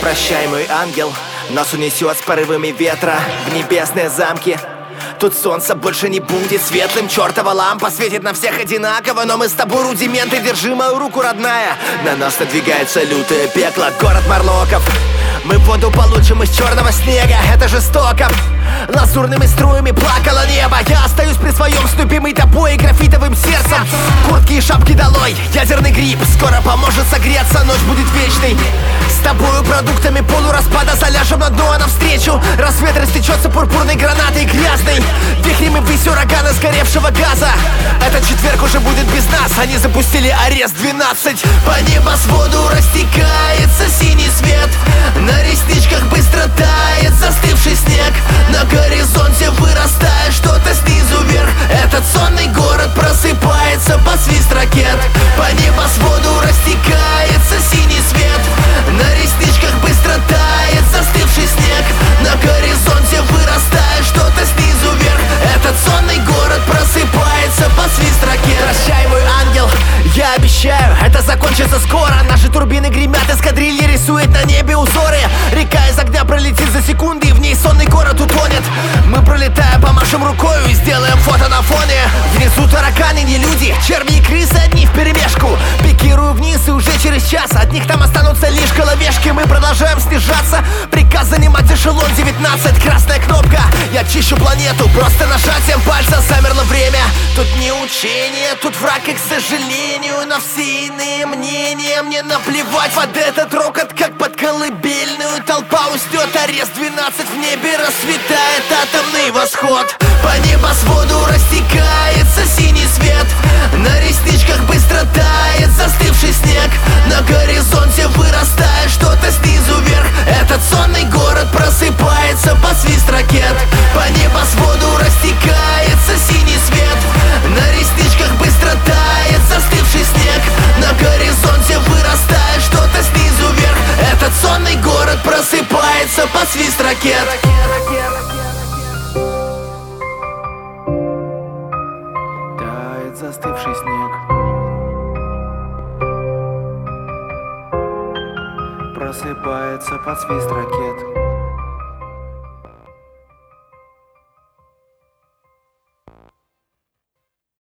Прощай, мой ангел, нас унесет с порывами ветра в небесные замки. Тут солнце больше не будет светлым, чертова лампа светит на всех одинаково. Но мы с тобой рудименты, держи мою руку, родная. На нас надвигается лютое пекло, город Морлоков. Мы воду получим из черного снега, это жестоко. Лазурными струями плакало небо. Я остаюсь при своем с любимой тобой и графитовым сердцем. Куртки и шапки долой, ядерный гриб скоро поможет согреться, ночь будет вечной. С тобою продуктами полураспада заляжем на дно, а навстречу рассвет растечется пурпурной гранатой грязной. Вихрем и ввысь урагана сгоревшего газа. Этот четверг уже будет без нас, они запустили арест 12. По небосводу растекается синий свет, на ресничках быстро тает застывший снег. На горизонте вырастает что-то снизу вверх. Этот сонный город просыпается под свист ракет. По небосводу растекается синий свет, на ресничках быстро тает застывший снег. На горизонте вырастает что-то снизу вверх. Этот сонный город просыпается под свист ракет. Прощай, мой ангел, я обещаю, это закончится скоро. Наши турбины гремят, эскадрилья рисует на небе узоры. Река из огня пролетит за секунды, и в ней сонный город утонет. Мы пролетаем, помашем рукою и сделаем фото на фоне. Внизу тараканы, не люди, черви и крысы одни вперемешку. Пикирую вниз, и уже через час от них там останутся лишь головешки. Мы продолжаем снижаться, приказ занимать эшелон 19. Красная кнопка, я чищу планету, просто нажатием пальца замерло время. Тут не учение, тут враг, и к сожалению на все иные мнения мне наплевать. Под этот рокот, как под колыбельную, толпа уснет, арест 12. В небе расцветает атомный восход. По небосводу растекается синий свет, на ресничках быстро тает застывший снег. На горизонте вырастает что-то снизу вверх. Этот сонный город просыпается под свист ракет. По небосводу растекается синий свет, на ресничках быстро тает застывший снег. На горизонте вырастает что-то снизу вверх. Этот сонный город просыпается под свист ракет. Тает застывший снег, просыпается под свист ракет.